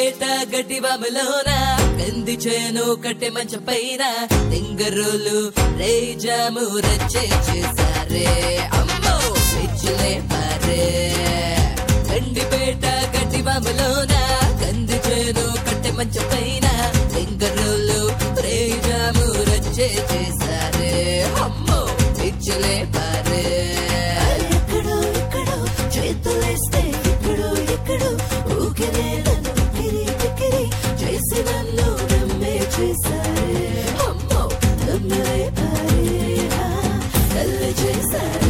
గండిపేట గడ్డి బాబులోన కంది చేను కట్టె మంచ పైన తింగరోలు రేజాము రచ్చే చేసారే అమ్మో పిచ్చిలే పారే గండిపేట గడ్డి బాబులోన కంది చేను కట్టె మంచ పైన తింగరోలు రేజాము రచ్చే చేసారే అమ్మో పిచ్చిలే పారే ఎక్కడో ఎక్కడో చేతులేస్తే ఎక్కడో ఎక్కడో ఊగిరే నన్ను కిరి చేసి నన్ను నమ్మే చేశారే అమ్మో నమ్మలే పారే తల్లి చేశారే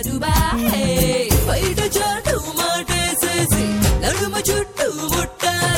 బయట చాటు మాటేసేసి నడుమ చుట్టూ ముట్టారు